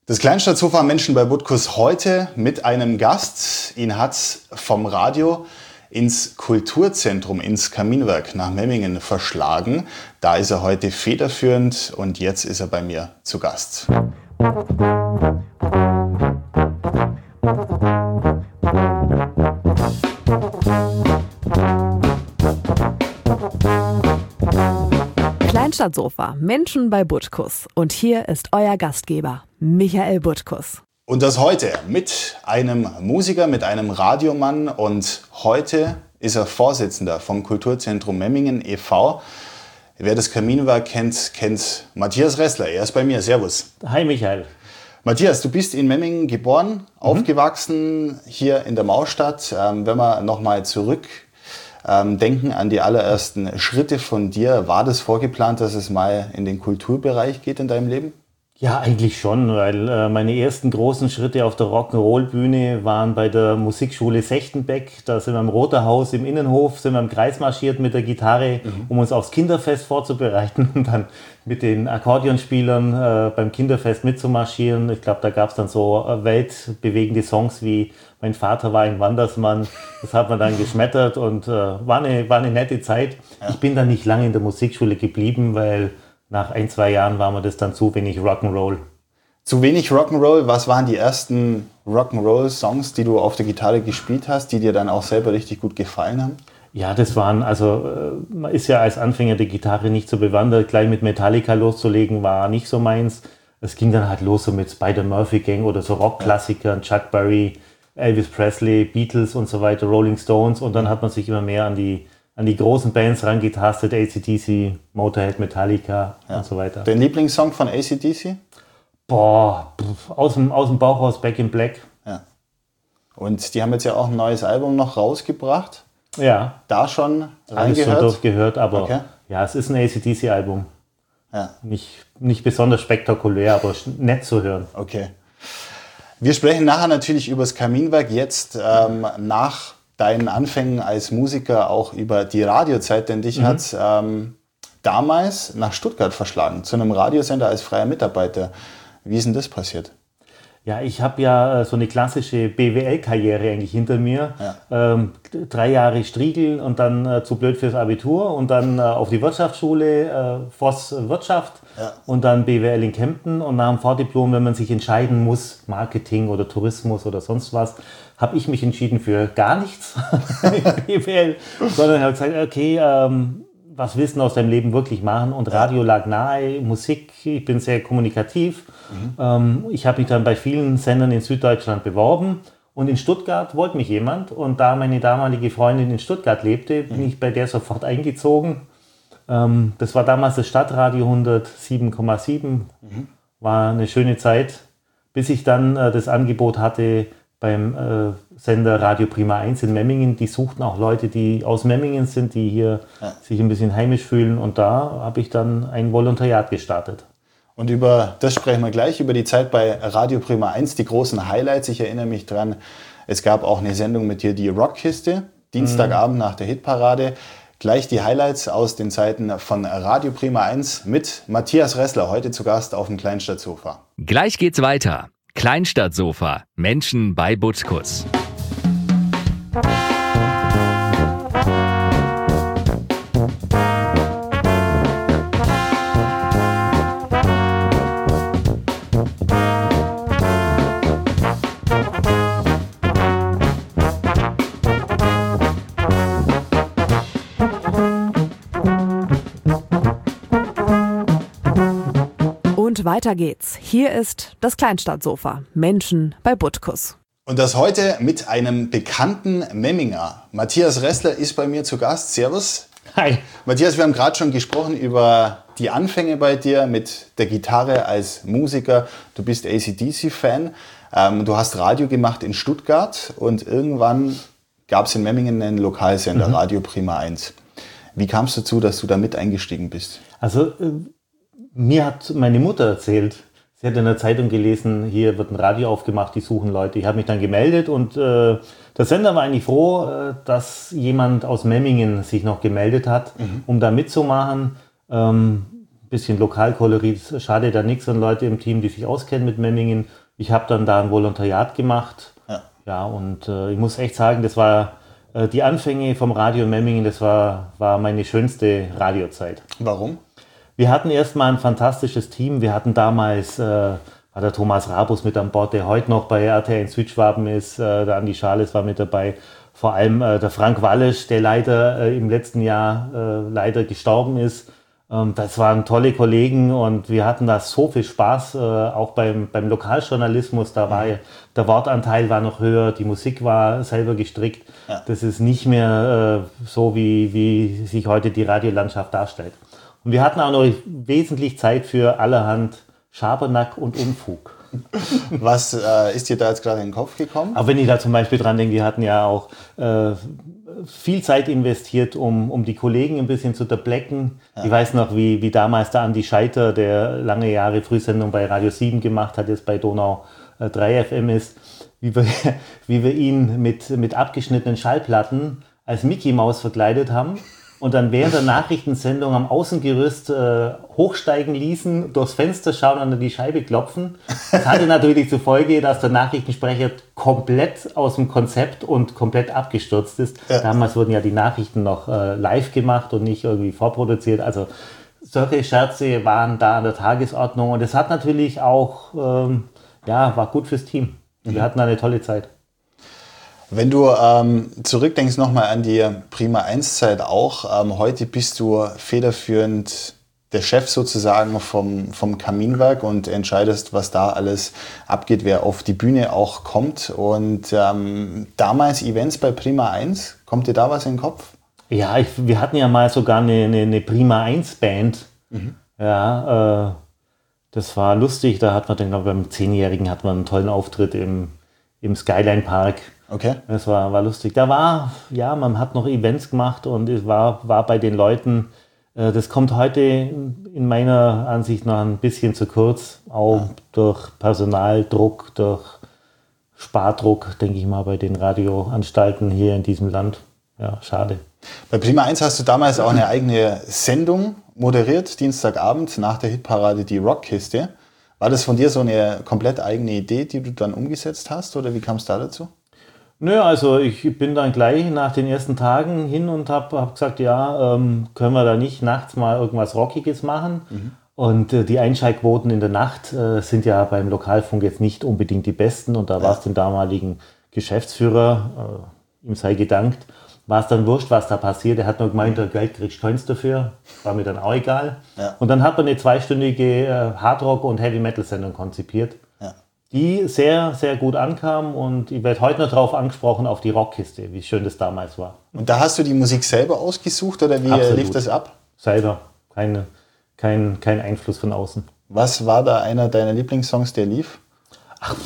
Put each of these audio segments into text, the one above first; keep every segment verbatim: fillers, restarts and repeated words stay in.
Das Kleinstadtsofa Menschen bei Butkus heute mit einem Gast. Ihn hat's vom Radio ins Kulturzentrum, ins Kaminwerk nach Memmingen verschlagen. Da ist er heute federführend und jetzt ist er bei mir zu Gast. Kleinstadtsofa, Menschen bei Butkus. Und hier ist euer Gastgeber, Michael Butkus. Und das heute mit einem Musiker, mit einem Radiomann. Und heute ist er Vorsitzender vom Kulturzentrum Memmingen e V Wer das Kaminwerk kennt, kennt Matthias Ressler. Er ist bei mir. Servus. Hi Michael. Matthias, du bist in Memmingen geboren, mhm. aufgewachsen, hier in der Maustadt. Ähm, wenn wir nochmal zurück ähm, denken an die allerersten Schritte von dir, war das vorgeplant, dass es mal in den Kulturbereich geht in deinem Leben? Ja, eigentlich schon, weil äh, meine ersten großen Schritte auf der Rock'n'Roll-Bühne waren bei der Musikschule Sechtenbeck. Da sind wir im Roterhaus im Innenhof, sind wir im Kreis marschiert mit der Gitarre, mhm. um uns aufs Kinderfest vorzubereiten und dann mit den Akkordeonspielern äh, beim Kinderfest mitzumarschieren. Ich glaube, da gab es dann so äh, weltbewegende Songs wie Mein Vater war ein Wandersmann. Das hat man dann geschmettert und äh, war, eine, war eine nette Zeit. Ja. Ich bin dann nicht lange in der Musikschule geblieben, weil nach ein, zwei Jahren war mir das dann zu wenig Rock'n'Roll. Zu wenig Rock'n'Roll? Was waren die ersten Rock'n'Roll-Songs, die du auf der Gitarre gespielt hast, die dir dann auch selber richtig gut gefallen haben? Ja, das waren, also man ist ja als Anfänger der Gitarre nicht so bewandert. Gleich mit Metallica loszulegen war nicht so meins. Es ging dann halt los so mit Spider-Murphy-Gang oder so Rockklassikern, Chuck Berry, Elvis Presley, Beatles und so weiter, Rolling Stones. Und dann hat man sich immer mehr an die an die großen Bands rangetastet, A C D C, Motorhead, Metallica ja. und so weiter. Dein Lieblingssong von A C D C? Boah, aus dem, aus dem Bauch raus, Back in Black. Ja. Und die haben jetzt ja auch ein neues Album noch rausgebracht. Ja. Da schon reingehört? Alles schon durchgehört, aber okay. ja, es ist ein A C D C-Album. Ja. Nicht, nicht besonders spektakulär, aber nett zu hören. Okay. Wir sprechen nachher natürlich über das Kaminwerk. Jetzt ähm, nach deinen Anfängen als Musiker auch über die Radiozeit, denn dich mhm. hat ähm, damals nach Stuttgart verschlagen, zu einem Radiosender als freier Mitarbeiter. Wie ist denn das passiert? Ja, ich habe ja äh, so eine klassische B W L-Karriere eigentlich hinter mir. Ja. Ähm, drei Jahre Striegel und dann äh, zu blöd fürs Abitur und dann äh, auf die Wirtschaftsschule, äh, Voss Wirtschaft ja. und dann B W L in Kempten. Und nach dem Vordiplom, wenn man sich entscheiden muss, Marketing oder Tourismus oder sonst was, habe ich mich entschieden für gar nichts B W L, sondern habe gesagt, okay, ähm, was willst du aus deinem Leben wirklich machen? Und Radio lag nahe, Musik, ich bin sehr kommunikativ. Mhm. Ähm, ich habe mich dann bei vielen Sendern in Süddeutschland beworben und in Stuttgart wollte mich jemand. Und da meine damalige Freundin in Stuttgart lebte, bin mhm. ich bei der sofort eingezogen. Ähm, das war damals das Stadtradio hundertsieben Komma sieben, mhm. war eine schöne Zeit, bis ich dann äh, das Angebot hatte, beim äh, Sender Radio Prima eins in Memmingen. Die suchten auch Leute, die aus Memmingen sind, die hier ja. sich ein bisschen heimisch fühlen. Und da habe ich dann ein Volontariat gestartet. Und über das sprechen wir gleich, über die Zeit bei Radio Prima eins, die großen Highlights. Ich erinnere mich dran, es gab auch eine Sendung mit dir, die Rockkiste, Dienstagabend mhm. nach der Hitparade. Gleich die Highlights aus den Zeiten von Radio Prima eins mit Matthias Ressler, heute zu Gast auf dem Kleinstadtsofa. Gleich geht's weiter. Kleinstadtsofa, Menschen bei Butkus. Und weiter geht's. Hier ist das Kleinstadtsofa. Menschen bei Butkus. Und das heute mit einem bekannten Memminger. Matthias Ressler ist bei mir zu Gast. Servus. Hi. Matthias, wir haben gerade schon gesprochen über die Anfänge bei dir mit der Gitarre als Musiker. Du bist A C D C-Fan. Ähm, du hast Radio gemacht in Stuttgart und irgendwann gab es in Memmingen einen Lokalsender, mhm. Radio Prima eins. Wie kam es dazu, dass du da mit eingestiegen bist? Also äh mir hat meine Mutter erzählt, sie hat in der Zeitung gelesen, hier wird ein Radio aufgemacht, die suchen Leute. Ich habe mich dann gemeldet und äh, der Sender war eigentlich froh, äh, dass jemand aus Memmingen sich noch gemeldet hat, mhm. um da mitzumachen. Ähm, bisschen Lokalkolorit, schade da nichts an Leute im Team, die sich auskennen mit Memmingen. Ich habe dann da ein Volontariat gemacht. Ja, ja und äh, ich muss echt sagen, das war äh, die Anfänge vom Radio Memmingen, das war, war meine schönste Radiozeit. Warum? Wir hatten erstmal ein fantastisches Team. Wir hatten damals, äh, war der Thomas Rabus mit an Bord, der heute noch bei R T L in Südschwaben ist. Äh, der Andi Schales war mit dabei. Vor allem äh, der Frank Wallisch, der leider äh, im letzten Jahr äh, leider gestorben ist. Ähm, das waren tolle Kollegen und wir hatten da so viel Spaß, äh, auch beim, beim Lokaljournalismus. Da war der Wortanteil war noch höher, die Musik war selber gestrickt. Ja. Das ist nicht mehr äh, so, wie, wie sich heute die Radiolandschaft darstellt. Und wir hatten auch noch wesentlich Zeit für allerhand Schabernack und Unfug. Was äh, ist dir da jetzt gerade in den Kopf gekommen? Aber wenn ich da zum Beispiel dran denke, wir hatten ja auch äh, viel Zeit investiert, um, um die Kollegen ein bisschen zu derblecken. Ja. Ich weiß noch, wie, wie damals der Andi Scheiter, der lange Jahre Frühsendung bei Radio sieben gemacht hat, jetzt bei Donau drei F M ist, wie wir, wie wir ihn mit, mit abgeschnittenen Schallplatten als Mickey Maus verkleidet haben. Und dann während der Nachrichtensendung am Außengerüst äh, hochsteigen ließen, durchs Fenster schauen und an die Scheibe klopfen. Das hatte natürlich zur Folge, dass der Nachrichtensprecher komplett aus dem Konzept und komplett abgestürzt ist. Ja. Damals wurden ja die Nachrichten noch äh, live gemacht und nicht irgendwie vorproduziert. Also solche Scherze waren da an der Tagesordnung. Und das hat natürlich auch, ähm, ja, war gut fürs Team. Wir hatten eine tolle Zeit. Wenn du ähm, zurückdenkst nochmal an die Prima eins Zeit auch, ähm, heute bist du federführend der Chef sozusagen vom, vom Kaminwerk und entscheidest, was da alles abgeht, wer auf die Bühne auch kommt. Und ähm, damals Events bei Prima eins, kommt dir da was in den Kopf? Ja, ich, wir hatten ja mal sogar eine, eine, eine Prima eins Band. Mhm. Ja, äh, das war lustig, da hat man dann, glaube ich, beim Zehnjährigen hat man einen tollen Auftritt im, im Skyline Park. Okay. Das war, war lustig. Da war, ja, man hat noch Events gemacht und es war, war bei den Leuten, äh, das kommt heute in meiner Ansicht nach ein bisschen zu kurz, auch ja. durch Personaldruck, durch Spardruck, denke ich mal, bei den Radioanstalten hier in diesem Land. Ja, schade. Bei Prima eins hast du damals auch eine eigene Sendung moderiert, Dienstagabend nach der Hitparade Die Rockkiste. War das von dir so eine komplett eigene Idee, die du dann umgesetzt hast, oder wie kam es da dazu? Nö, also ich bin dann gleich nach den ersten Tagen hin und habe hab gesagt, ja, ähm, können wir da nicht nachts mal irgendwas Rockiges machen? Mhm. Und äh, die Einschaltquoten in der Nacht äh, sind ja beim Lokalfunk jetzt nicht unbedingt die besten. Und da ja. war es dem damaligen Geschäftsführer, äh, ihm sei gedankt, war es dann wurscht, was da passiert. Er hat nur gemeint, der Geld kriegst du keins dafür. War mir dann auch egal. Ja. Und dann hat man eine zweistündige äh, Hardrock- und Heavy-Metal-Sendung konzipiert. Die sehr, sehr gut ankam und ich werde heute noch darauf angesprochen, auf die Rockkiste, wie schön das damals war. Und da hast du die Musik selber ausgesucht oder wie Absolut. lief das ab? Selber, keine, kein, kein Einfluss von außen. Was war da einer deiner Lieblingssongs, der lief? Ach,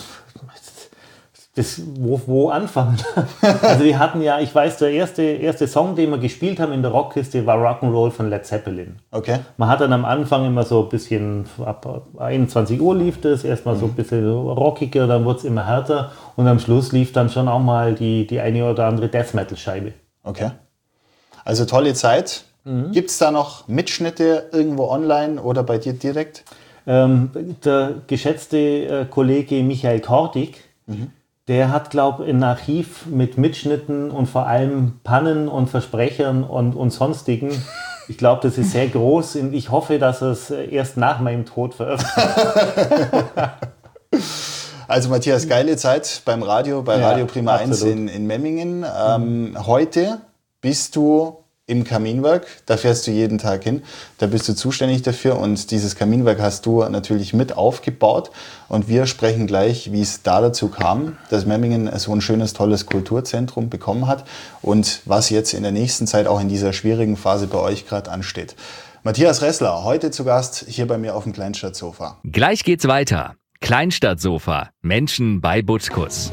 das, wo, wo anfangen? Also wir hatten ja, ich weiß, der erste, erste Song, den wir gespielt haben in der Rockkiste, war Rock'n'Roll von Led Zeppelin. Okay. Man hat dann am Anfang immer so ein bisschen, ab einundzwanzig Uhr lief das, erstmal mhm. so ein bisschen rockiger, dann wurde es immer härter und am Schluss lief dann schon auch mal die, die eine oder andere Death-Metal-Scheibe. Okay. Also tolle Zeit. Mhm. Gibt es da noch Mitschnitte irgendwo online oder bei dir direkt? Ähm, der geschätzte äh, Kollege Michael Kordig, mhm. der hat, glaube ich, ein Archiv mit Mitschnitten und vor allem Pannen und Versprechern und, und sonstigen. Ich glaube, das ist sehr groß und ich hoffe, dass es erst nach meinem Tod veröffentlicht. Also Matthias, geile Zeit beim Radio, bei ja, Radio Prima eins in, in Memmingen. Ähm, mhm. Heute bist du im Kaminwerk, da fährst du jeden Tag hin, da bist du zuständig dafür und dieses Kaminwerk hast du natürlich mit aufgebaut und wir sprechen gleich, wie es da dazu kam, dass Memmingen so ein schönes, tolles Kulturzentrum bekommen hat und was jetzt in der nächsten Zeit auch in dieser schwierigen Phase bei euch gerade ansteht. Matthias Ressler, heute zu Gast hier bei mir auf dem Kleinstadtsofa. Gleich geht's weiter. Kleinstadtsofa, Menschen bei Butzkuss.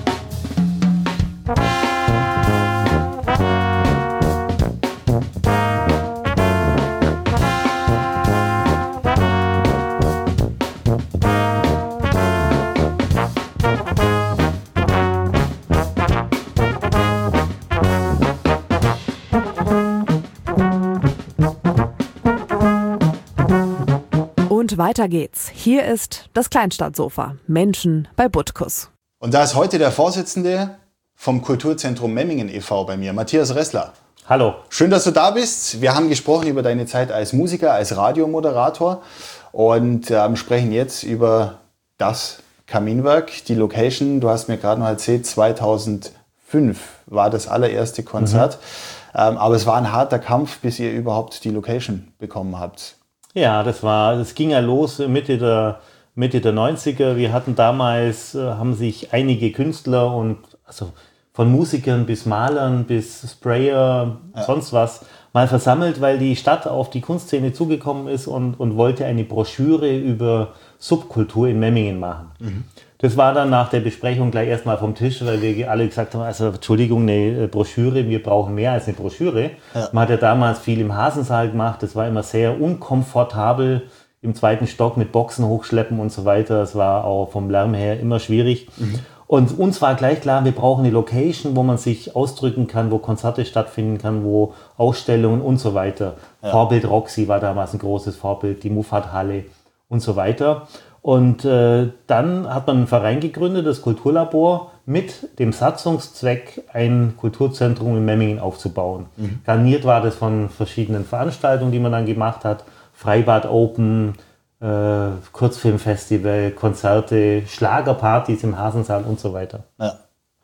Und weiter geht's. Hier ist das Kleinstadtsofa. Menschen bei Butkus. Und da ist heute der Vorsitzende vom Kulturzentrum Memmingen e V bei mir, Matthias Ressler. Hallo. Schön, dass du da bist. Wir haben gesprochen über deine Zeit als Musiker, als Radiomoderator und ähm, sprechen jetzt über das Kaminwerk, die Location. Du hast mir gerade noch erzählt, zweitausendfünf war das allererste Konzert. Mhm. Ähm, aber es war ein harter Kampf, bis ihr überhaupt die Location bekommen habt. Ja, das war, das ging ja los Mitte der, Mitte der neunziger. Wir hatten damals, äh, haben sich einige Künstler und also von Musikern bis Malern bis Sprayer, ja. sonst was, mal versammelt, weil die Stadt auf die Kunstszene zugekommen ist und, und wollte eine Broschüre über Subkultur in Memmingen machen. Mhm. Das war dann nach der Besprechung gleich erstmal vom Tisch, weil wir alle gesagt haben, also Entschuldigung, eine Broschüre, wir brauchen mehr als eine Broschüre. Ja. Man hat ja damals viel im Hasensaal gemacht, das war immer sehr unkomfortabel, im zweiten Stock mit Boxen hochschleppen und so weiter. Das war auch vom Lärm her immer schwierig. Mhm. Und uns war gleich klar, wir brauchen eine Location, wo man sich ausdrücken kann, wo Konzerte stattfinden kann, wo Ausstellungen und so weiter. Ja. Vorbild Roxy war damals ein großes Vorbild, die Muffat-Halle und so weiter. Und äh, dann hat man einen Verein gegründet, das Kulturlabor, mit dem Satzungszweck, ein Kulturzentrum in Memmingen aufzubauen. Mhm. Garniert war das von verschiedenen Veranstaltungen, die man dann gemacht hat. Freibad Open, Äh, Kurzfilmfestival, Konzerte, Schlagerpartys im Hasensaal und so weiter. Ja.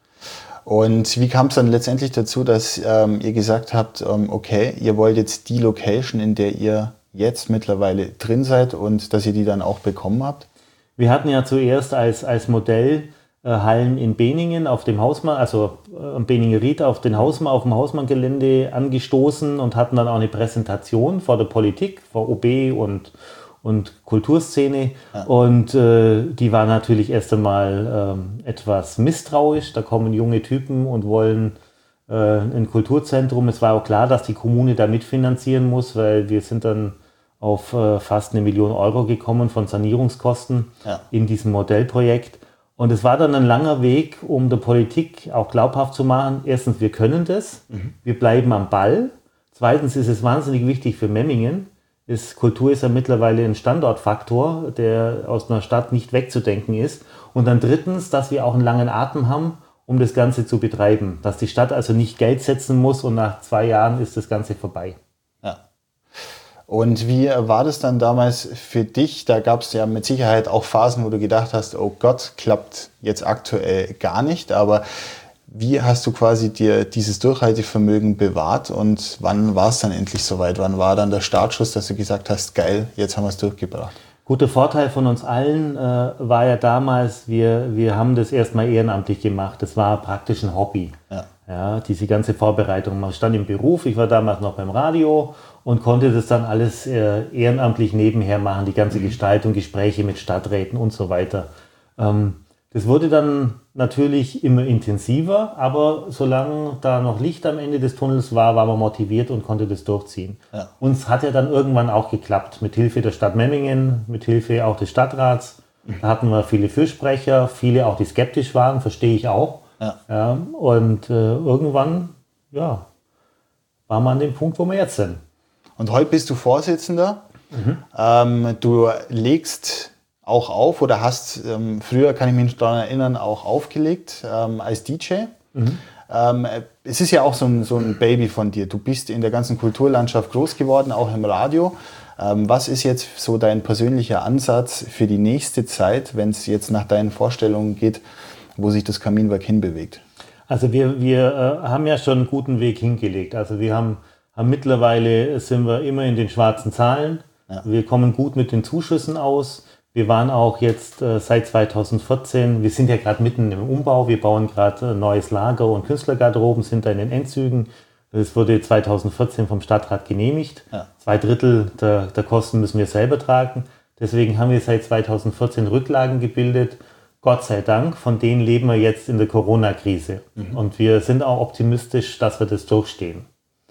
Und wie kam es dann letztendlich dazu, dass ähm, ihr gesagt habt, ähm, okay, ihr wollt jetzt die Location, in der ihr jetzt mittlerweile drin seid und dass ihr die dann auch bekommen habt? Wir hatten ja zuerst als, als Modell äh, Hallen in Beningen auf dem Hausmann, also äh, am Beninger Ried auf, den Hausmann, auf dem Hausmann-Gelände angestoßen und hatten dann auch eine Präsentation vor der Politik, vor O B und und Kulturszene. Ja. Und äh, die war natürlich erst einmal ähm, etwas misstrauisch. Da kommen junge Typen und wollen äh, ein Kulturzentrum. Es war auch klar, dass die Kommune da mitfinanzieren muss, weil wir sind dann auf äh, fast eine Million Euro gekommen von Sanierungskosten ja. in diesem Modellprojekt. Und es war dann ein langer Weg, um der Politik auch glaubhaft zu machen. Erstens, wir können das. Mhm. Wir bleiben am Ball. Zweitens ist es wahnsinnig wichtig für Memmingen. Ist, Kultur ist ja mittlerweile ein Standortfaktor, der aus einer Stadt nicht wegzudenken ist. Und dann drittens, dass wir auch einen langen Atem haben, um das Ganze zu betreiben. Dass die Stadt also nicht Geld setzen muss und nach zwei Jahren ist das Ganze vorbei. Ja. Und wie war das dann damals für dich? Da gab es ja mit Sicherheit auch Phasen, wo du gedacht hast, oh Gott, klappt jetzt aktuell gar nicht. Aber wie hast du quasi dir dieses Durchhaltevermögen bewahrt und wann war es dann endlich soweit? Wann war dann der Startschuss, dass du gesagt hast, geil, jetzt haben wir es durchgebracht? Guter Vorteil von uns allen äh, war ja damals, wir, wir haben das erstmal ehrenamtlich gemacht. Das war praktisch ein Hobby. Ja. Ja, diese ganze Vorbereitung. Man stand im Beruf, ich war damals noch beim Radio und konnte das dann alles äh, ehrenamtlich nebenher machen, die ganze mhm. Gestaltung, Gespräche mit Stadträten und so weiter. Ähm, Das wurde dann natürlich immer intensiver, aber solange da noch Licht am Ende des Tunnels war, war man motiviert und konnte das durchziehen. Ja. Uns hat ja dann irgendwann auch geklappt, mit Hilfe der Stadt Memmingen, mit Hilfe auch des Stadtrats. Da hatten wir viele Fürsprecher, viele auch, die skeptisch waren, verstehe ich auch. Ja. Ja, und äh, irgendwann, ja, waren wir an dem Punkt, wo wir jetzt sind. Und heute bist du Vorsitzender. Mhm. Ähm, du legst auch auf oder hast, ähm, früher kann ich mich daran erinnern, auch aufgelegt ähm, als D J. Mhm. Ähm, es ist ja auch so ein, so ein Baby von dir. Du bist in der ganzen Kulturlandschaft groß geworden, auch im Radio. Ähm, was ist jetzt so dein persönlicher Ansatz für die nächste Zeit, wenn es jetzt nach deinen Vorstellungen geht, wo sich das Kaminwerk hinbewegt? Also wir, wir äh, haben ja schon einen guten Weg hingelegt. Also wir haben, haben mittlerweile sind wir immer in den schwarzen Zahlen. Ja. Wir kommen gut mit den Zuschüssen aus. Wir waren auch jetzt äh, seit zweitausendvierzehn, wir sind ja gerade mitten im Umbau, wir bauen gerade ein neues Lager und Künstlergarderoben, sind da in den Endzügen. Das wurde zweitausendvierzehn vom Stadtrat genehmigt. Ja. Zwei Drittel der, der Kosten müssen wir selber tragen. Deswegen haben wir seit zweitausendvierzehn Rücklagen gebildet. Gott sei Dank, von denen leben wir jetzt in der Corona-Krise. Mhm. Und wir sind auch optimistisch, dass wir das durchstehen.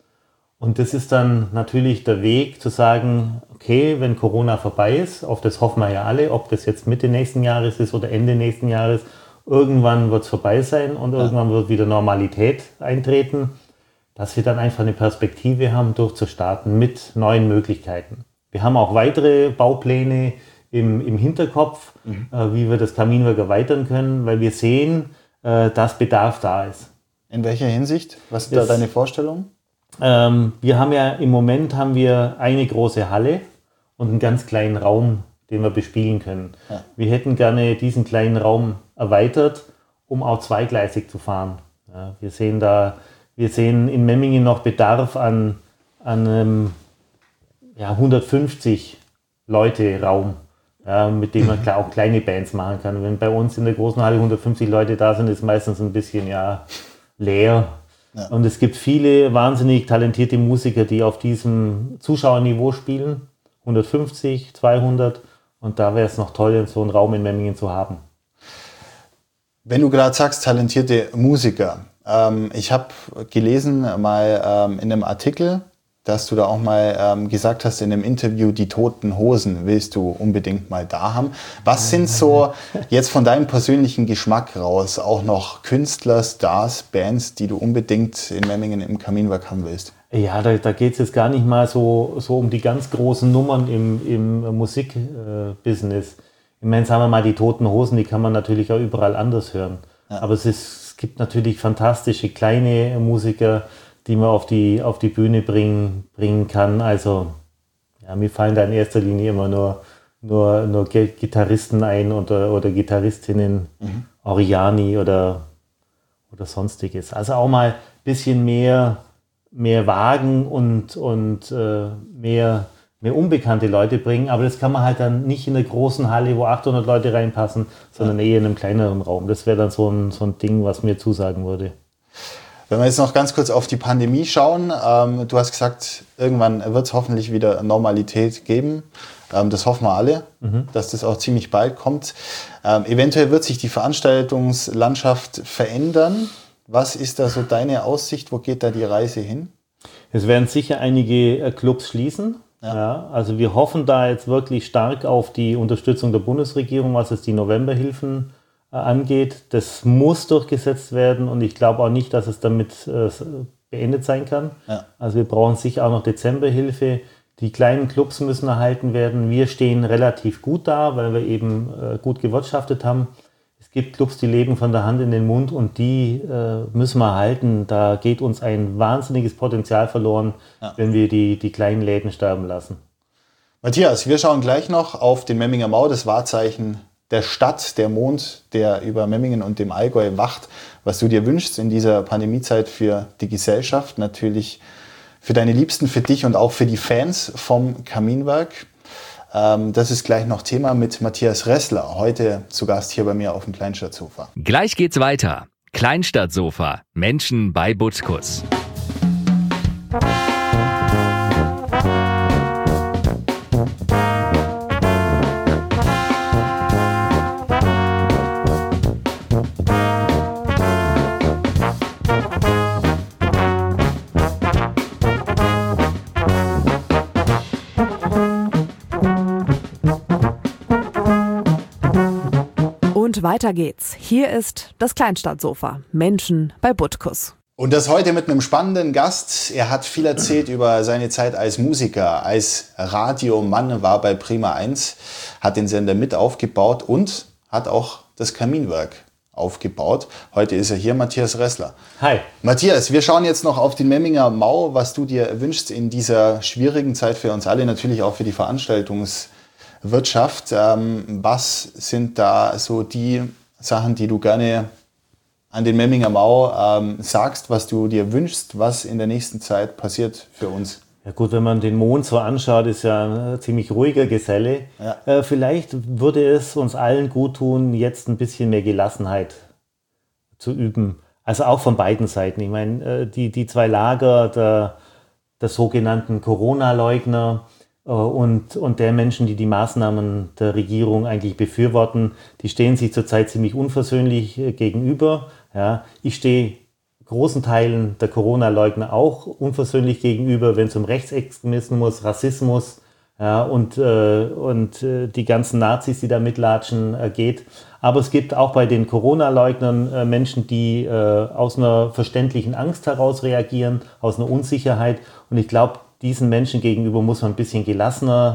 Und das ist dann natürlich der Weg zu sagen, okay, wenn Corona vorbei ist, auf das hoffen wir ja alle, ob das jetzt Mitte nächsten Jahres ist oder Ende nächsten Jahres, irgendwann wird es vorbei sein und ja. irgendwann wird wieder Normalität eintreten, dass wir dann einfach eine Perspektive haben, durchzustarten mit neuen Möglichkeiten. Wir haben auch weitere Baupläne, im, im Hinterkopf, mhm. äh, wie wir das Kaminwerk erweitern können, weil wir sehen, äh, dass Bedarf da ist. In welcher Hinsicht? Was ist da deine Vorstellung? Ähm, wir haben ja im Moment haben wir eine große Halle und einen ganz kleinen Raum, den wir bespielen können. Ja. Wir hätten gerne diesen kleinen Raum erweitert, um auch zweigleisig zu fahren. Ja, wir sehen da, wir sehen in Memmingen noch Bedarf an, an einem ja, hundertfünfzig Leute Raum, ja, mit dem man mhm. auch kleine Bands machen kann. Wenn bei uns in der großen Halle hundertfünfzig Leute da sind, ist meistens ein bisschen ja, leer. Ja. Und es gibt viele wahnsinnig talentierte Musiker, die auf diesem Zuschauerniveau spielen. hundertfünfzig, zweihundert. Und da wäre es noch toll, so einen Raum in Memmingen zu haben. Wenn du gerade sagst, talentierte Musiker. Ähm, ich habe gelesen mal ähm, in einem Artikel, dass du da auch mal ähm, gesagt hast in einem Interview, die Toten Hosen willst du unbedingt mal da haben. Was sind so jetzt von deinem persönlichen Geschmack raus auch noch Künstler, Stars, Bands, die du unbedingt in Memmingen im Kaminwerk haben willst? Ja, da, da geht es jetzt gar nicht mal so, so um die ganz großen Nummern im, im Musikbusiness. Äh, ich meine, sagen wir mal, die Toten Hosen, die kann man natürlich auch überall anders hören. Ja. Aber es, ist, es gibt natürlich fantastische kleine Musiker, die man auf die, auf die Bühne bringen, bringen kann. Also, ja, mir fallen da in erster Linie immer nur, nur, nur Gitarristen ein oder, oder Gitarristinnen, mhm. Oriani oder, oder sonstiges. Also auch mal ein bisschen mehr, mehr wagen und, und äh, mehr, mehr unbekannte Leute bringen. Aber das kann man halt dann nicht in der großen Halle, wo achthundert Leute reinpassen, sondern ja. eher in einem kleineren Raum. Das wäre dann so ein, so ein Ding, was mir zusagen würde. Wenn wir jetzt noch ganz kurz auf die Pandemie schauen, ähm, du hast gesagt, irgendwann wird es hoffentlich wieder Normalität geben. Ähm, das hoffen wir alle, mhm. dass das auch ziemlich bald kommt. Ähm, eventuell wird sich die Veranstaltungslandschaft verändern. Was ist da so deine Aussicht? Wo geht da die Reise hin? Es werden sicher einige Clubs schließen. Ja. Ja, also wir hoffen da jetzt wirklich stark auf die Unterstützung der Bundesregierung, was es die Novemberhilfen angeht. Das muss durchgesetzt werden und ich glaube auch nicht, dass es damit äh, beendet sein kann. Ja. Also wir brauchen sicher auch noch Dezemberhilfe. Die kleinen Clubs müssen erhalten werden. Wir stehen relativ gut da, weil wir eben äh, gut gewirtschaftet haben. Es gibt Clubs, die leben von der Hand in den Mund und die äh, müssen wir erhalten. Da geht uns ein wahnsinniges Potenzial verloren, ja. wenn wir die, die kleinen Läden sterben lassen. Matthias, wir schauen gleich noch auf den Memminger Mau, das Wahrzeichen der Stadt, der Mond, der über Memmingen und dem Allgäu wacht, was du dir wünschst in dieser Pandemiezeit für die Gesellschaft, natürlich für deine Liebsten, für dich und auch für die Fans vom Kaminwerk. Ähm, das ist gleich noch Thema mit Matthias Ressler, heute zu Gast hier bei mir auf dem Kleinstadtsofa. Gleich geht's weiter. Kleinstadtsofa, Menschen bei Butzkus. Und weiter geht's. Hier ist das Kleinstadtsofa. Menschen bei Butzkus. Und das heute mit einem spannenden Gast. Er hat viel erzählt über seine Zeit als Musiker, als Radiomann, war bei Prima eins, hat den Sender mit aufgebaut und hat auch das Kaminwerk aufgebaut. Heute ist er hier, Matthias Ressler. Hi. Matthias, wir schauen jetzt noch auf den Memminger Mau, was du dir wünschst in dieser schwierigen Zeit für uns alle, natürlich auch für die Veranstaltungswirtschaft. Ähm, was sind da so die Sachen, die du gerne an den Memminger Mau ähm, sagst, was du dir wünschst, was in der nächsten Zeit passiert für uns? Ja gut, wenn man den Mond so anschaut, ist ja ein ziemlich ruhiger Geselle. Ja. Äh, vielleicht würde es uns allen gut tun, jetzt ein bisschen mehr Gelassenheit zu üben. Also auch von beiden Seiten. Ich meine, äh, die, die zwei Lager der, der sogenannten Corona-Leugner äh, und, und der Menschen, die die Maßnahmen der Regierung eigentlich befürworten, die stehen sich zurzeit ziemlich unversöhnlich äh, gegenüber. Ja, ich stehe großen Teilen der Corona-Leugner auch unversöhnlich gegenüber, wenn es um Rechtsextremismus, Rassismus ja, und, äh, und äh, die ganzen Nazis, die da mitlatschen, äh, geht. Aber es gibt auch bei den Corona-Leugnern äh, Menschen, die äh, aus einer verständlichen Angst heraus reagieren, aus einer Unsicherheit. Und ich glaube, diesen Menschen gegenüber muss man ein bisschen gelassener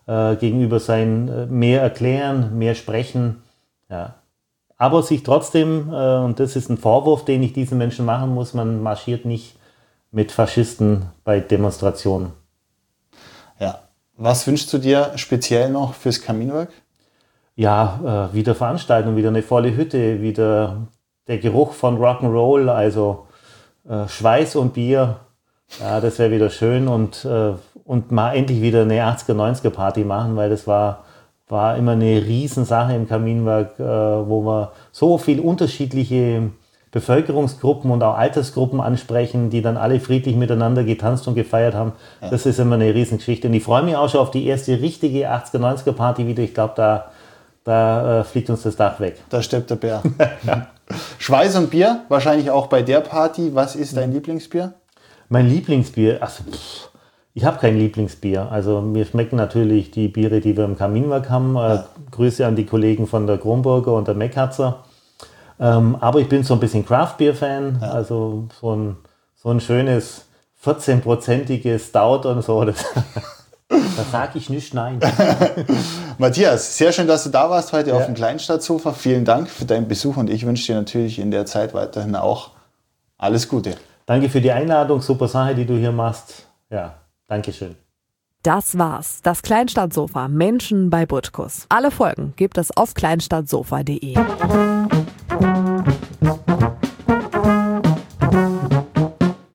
äh, gegenüber sein, äh, mehr erklären, mehr sprechen. Ja. Aber sich trotzdem, äh, und das ist ein Vorwurf, den ich diesen Menschen machen muss, man marschiert nicht mit Faschisten bei Demonstrationen. Ja. Was wünschst du dir speziell noch fürs Kaminwerk? Ja, äh, wieder Veranstaltung, wieder eine volle Hütte, wieder der Geruch von Rock'n'Roll, also äh, Schweiß und Bier. Ja, das wäre wieder schön und, äh, und mal endlich wieder eine achtziger, neunziger Party machen, weil das war, war immer eine Riesensache im Kaminwerk, äh, wo wir so viele unterschiedliche Bevölkerungsgruppen und auch Altersgruppen ansprechen, die dann alle friedlich miteinander getanzt und gefeiert haben. Ja. Das ist immer eine Riesengeschichte. Und ich freue mich auch schon auf die erste richtige achtziger, neunziger Party wieder. Ich glaube, da, da äh, fliegt uns das Dach weg. Da stirbt der Bär. Ja. Schweiß und Bier, wahrscheinlich auch bei der Party. Was ist dein Lieblingsbier? Mein Lieblingsbier, also pff, ich habe kein Lieblingsbier. Also mir schmecken natürlich die Biere, die wir im Kaminwerk haben. Äh, ja. Grüße an die Kollegen von der Kronburger und der Meckhatzer. Ähm, aber ich bin so ein bisschen Craft-Bier-Fan. Ja. Also so ein, so ein schönes vierzehn-prozentiges Stout und so. Das, da sage ich nicht nein. Matthias, sehr schön, dass du da warst heute ja. auf dem Kleinstadtsofa. Vielen Dank für deinen Besuch und ich wünsche dir natürlich in der Zeit weiterhin auch alles Gute. Danke für die Einladung, super Sache, die du hier machst. Ja, danke schön. Das war's, das Kleinstadtsofa, Menschen bei Butkus. Alle Folgen gibt es auf kleinstadtsofa punkt de.